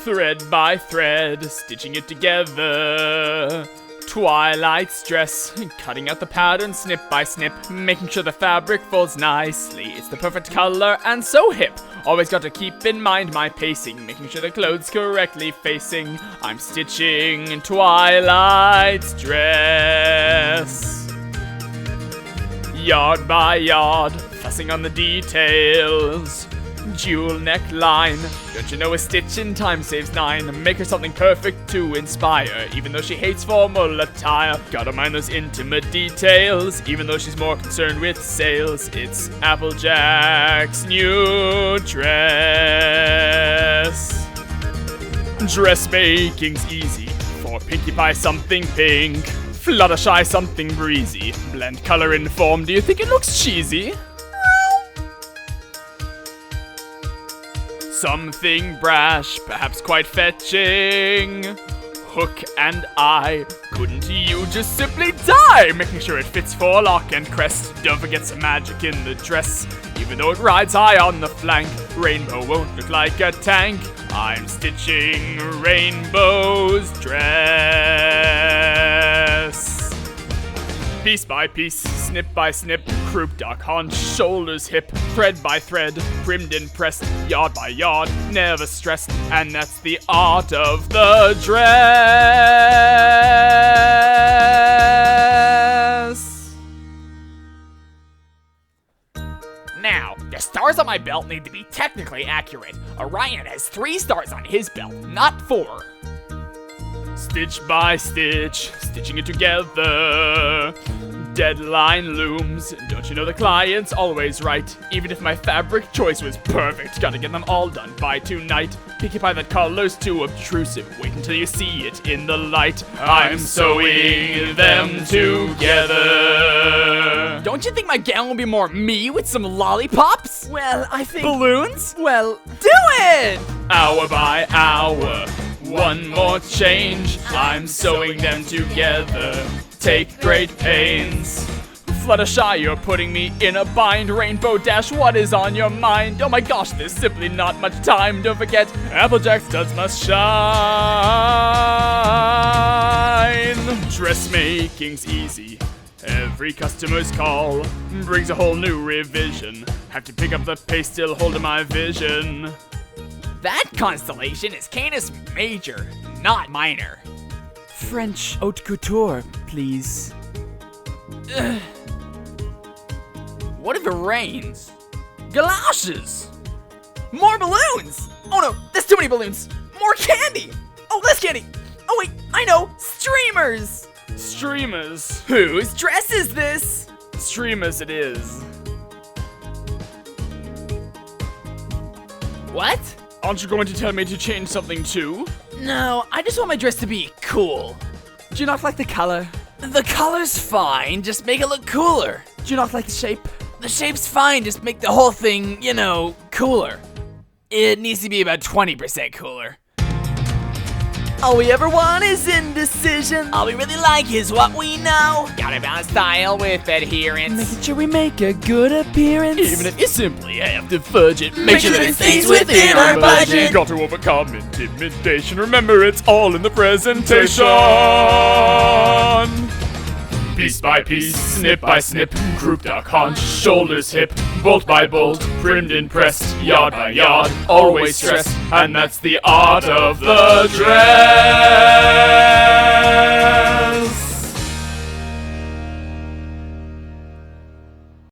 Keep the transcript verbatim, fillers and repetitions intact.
Thread by thread, stitching it together. Twilight's dress, cutting out the pattern snip by snip, making sure the fabric folds nicely. It's the perfect color and so hip. Always got to keep in mind my pacing, making sure the clothes correctly facing. I'm stitching Twilight's dress. Yard by yard, fussing on the details. Jewel neckline, don't you know a stitch in time saves nine? Make her something perfect to inspire, even though she hates formal attire. Gotta mind those intimate details, even though she's more concerned with sales. It's Applejack's new dress. Dressmaking's easy, for Pinkie Pie something pink, Fluttershy something breezy, blend color and form, do you think it looks cheesy? Something brash, perhaps quite fetching. Hook and eye, couldn't you just simply die? Making sure it fits for lock and crest. Don't forget some magic in the dress, even though it rides high on the flank. Rainbow won't look like a tank. I'm stitching Rainbow's dress. Piece by piece, snip by snip, croup, duck, haunch, shoulders, hip, thread by thread, primmed and pressed, yard by yard, never stressed, and that's the art of the dress. Now, the stars on my belt need to be technically accurate. Orion has three stars on his belt, not four. Stitch by stitch, stitching it together. Deadline looms, don't you know the client's always right? Even if my fabric choice was perfect, gotta get them all done by tonight. Pinkie Pie, that color's too obtrusive, wait until you see it in the light. I'm sewing them together. Don't you think my gown will be more me with some lollipops? Well, I think... Balloons? Well, do it! Hour by hour, one more change. I'm sewing them together. Take great pains. Fluttershy, you're putting me in a bind. Rainbow Dash, what is on your mind? Oh my gosh, there's simply not much time. Don't forget, Applejack's studs must shine. Dressmaking's easy. Every customer's call brings a whole new revision. Have to pick up the pace, still holding my vision. That constellation is Canis Major, not minor. French haute couture, please. Ugh. What if it rains? Galoshes! More balloons! Oh no, there's too many balloons! More candy! Oh, less candy! Oh wait, I know! Streamers! Streamers? Whose dress is this? Streamers it is. What? Aren't you going to tell me to change something too? No, I just want my dress to be cool. Do you not like the color? The color's fine, just make it look cooler. Do you not like the shape? The shape's fine, just make the whole thing, you know, cooler. It needs to be about twenty percent cooler. All we ever want is indecision. All we really like is what we know. Gotta balance style with adherence. Making sure we make a good appearance. Even if you simply have to fudge it, make, Make sure sure that it it stays stays within within our our budget. budget. Got to overcome intimidation. Remember, it's all in the presentation. Piece by piece, snip by snip, croup, duck, haunch, shoulders, hip, bolt by bolt, primmed and pressed, yard by yard, always stressed, and that's the art of the dress.